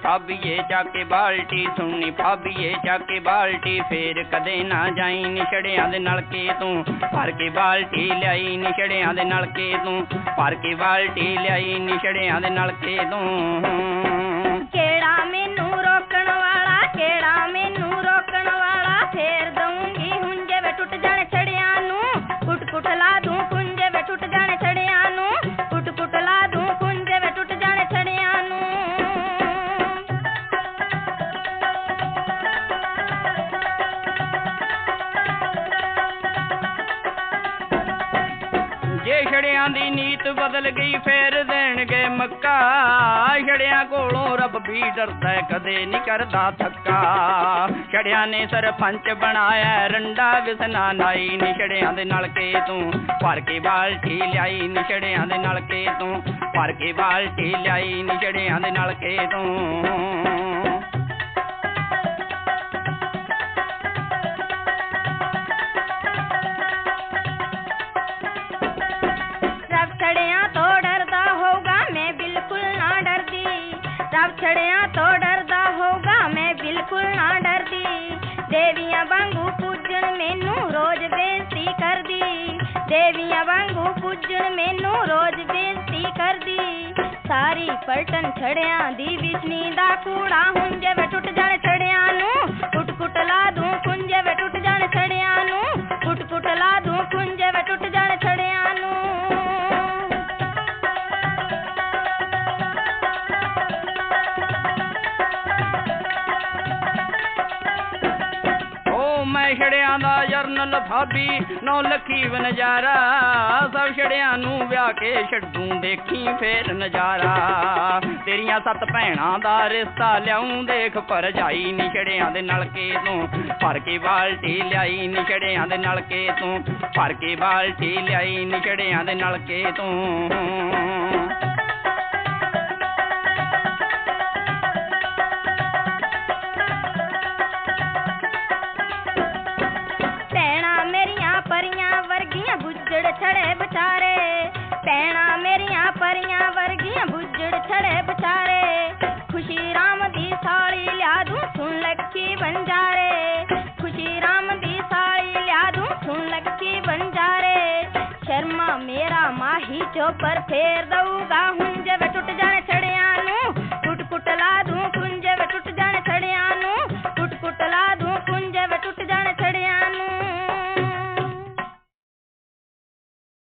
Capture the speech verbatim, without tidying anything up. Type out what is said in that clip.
ਭਾਬੀਏ ਚੱਕੇ ਬਾਲਟੀ, ਸੁਣਨੀ ਭਾਬੀਏ ਚੱਕੇ ਬਾਲਟੀ। ਫੇਰ ਕਦੇ ਨਾ ਜਾਈ ਨਿਛੜਿਆਂ ਦੇ ਨਲਕੇ ਤੂੰ, ਭਰ ਕੇ ਬਾਲਟੀ ਲਿਆਈ ਨਿਛੜਿਆਂ ਦੇ ਨਲਕੇ ਤੂੰ, ਭਰ ਕੇ ਬਾਲਟੀ ਲਿਆਈ ਨਿਛੜਿਆਂ ਦੇ ਨਲਕੇ ਤੂੰ। ਕਿਹੜਾ ਮੈਨੂੰ ਰੋਕਣ ਵਾਲਾ, ਕਿਹੜਾ ਮੈਨੂੰ ਰੋਕਣ ਵਾਲਾ, ਫੇਰ ਦਊਂਗੀ ਹੁੰਜੇ ਵੇ ਟੁੱਟ ਜਾਣੇ ਛੜਿਆਂ ਨੂੰ, ਕੁੱਟ ਕੁੱਟ ਲਾ ਦੂੰ ਕੁੰਜੇ ਵੇ ਟੁੱਟ ਜਾਣੇ ਛੜਿਆਂ ਨੂੰ, ਕੁੱਟ ਕੁੱਟ ਲਾ ਦੂੰ ਕੁੰਜੇ ਵੇ ਟੁੱਟ ਜਾਣੇ ਛੜਿਆਂ ਨੂੰ। ਜੇ ਛੜਿਆਂ ਦੀ ਨੀਤ ਬਦਲ ਗਈ ਫੇਰ ਦੇਣਗੇ ਮੱਕਾ, ਛੜਿਆਂ ਕੋਲੋਂ ਰੱਬ ਵੀ ਡਰਦਾ ਕਦੇ ਨਹੀਂ ਕਰਦਾ ਥੱਕਾ। ਛੜਿਆਂ ਨੇ ਸਰਪੰਚ ਬਣਾਇਆ ਰੰਡਾ ਵਿਸਨਾ ਨਾਈ, ਨਿਛੜਿਆਂ ਦੇ ਨਲਕੇ ਤੂੰ ਭਰ ਕੇ ਬਾਲਟੀ ਲਿਆਈ ਨਿਛੜਿਆਂ ਦੇ ਨਲਕੇ ਤੂੰ, ਭਰ ਕੇ ਬਾਲਟੀ ਲਿਆਈ ਨਿਛੜਿਆਂ ਦੇ ਨਲਕੇ ਤੂੰ। ਛੜਿਆਂ ਤੋਂ ਡਰਦਾ ਹੋਊਗਾ ਮੈਂ ਬਿਲਕੁਲ ਨਾ ਡਰਦੀ, ਦੇਵੀਆਂ ਵਾਂਗੂ ਪੂਜਣ ਮੈਨੂੰ ਰੋਜ਼ ਬੇਇੱਜ਼ਤੀ ਕਰਦੀ, ਦੇਵੀਆਂ ਵਾਂਗੂ ਪੂਜਣ ਮੈਨੂੰ ਰੋਜ਼ ਬੇਇੱਜ਼ਤੀ ਕਰਦੀ। ਸਾਰੀ ਪਲਟਨ ਛੜਿਆਂ ਦੀ ਵਿਸ਼ਨੀ ਦਾ ਕੂੜਾ, ਹੁੰਜੇ ਵੇ ਟੁੱਟ ਜਾਣੇ ਛੜਿਆਂ ਨੂੰ, ਕੁੱਟ ਕੁੱਟ ਲਾ ਦੂੰ ਕੁੰਜੇ ਵੇ ਟੁੱਟ ਜਾਣੇ ਛੜਿਆਂ ਨੂੰ, ਕੁੱਟ ਕੁੱਟ ਲਾ ਦੂੰ ਕੁੰਜੇ ਵੇ ਟੁੱਟ ਜਾਣੇ ਛੜਿਆਂ ਨੂੰ। ਛੜਿਆਂ ਦਾ ਜਰਨਲ ਭਾਬੀ ਨੌ ਲੱਖੀ ਵ ਨਜ਼ਾਰਾ, ਸਭ ਛੜਿਆਂ ਨੂੰ ਵਿਆਹ ਕੇ ਛੱਡੂ ਦੇਖੀ ਫੇਰ ਨਜ਼ਾਰਾ। ਤੇਰੀਆਂ ਸੱਤ ਭੈਣਾਂ ਦਾ ਰਿਸ਼ਤਾ ਲਿਆਉਂ ਦੇਖ ਭਰਜਾਈ ਨਿਛੜਿਆਂ ਦੇ ਨਲਕੇ ਤੂੰ, ਭਰ ਕੇ ਬਾਲਟੀ ਲਿਆਈ ਨਿਛੜਿਆਂ ਦੇ ਨਲਕੇ ਤੂੰ, ਭਰ ਕੇ ਬਾਲਟੀ ਲਿਆਈ ਨਿਛੜਿਆਂ ਦੇ ਨਲਕੇ ਤੂੰ। ਛੜੇ ਵਿਚਾਰੇ ਭੈਣਾਂ ਮੇਰੀਆਂ ਪਰੀਆਂ ਵਰਗੀਆਂ, ਬੁੱਝੜ ਛੜੇ ਵਿਚਾਰੇ। ਖੁਸ਼ੀ ਰਾਮ ਦੀ ਸਾਲੀ ਲਿਆ ਦੂੰ ਸੁਣ ਲੱਖੀ ਬੰਜਾਰੇ, ਖੁਸ਼ੀ ਰਾਮ ਦੀ ਸਾਲੀ ਲਿਆ ਦੂੰ ਸੁਣ ਲੱਖੀ ਬੰਜਾਰੇ। ਸ਼ਰਮਾ ਮੇਰਾ ਮਾਹੀ ਚੋਪਰ ਫੇਰ ਦਊਗਾ।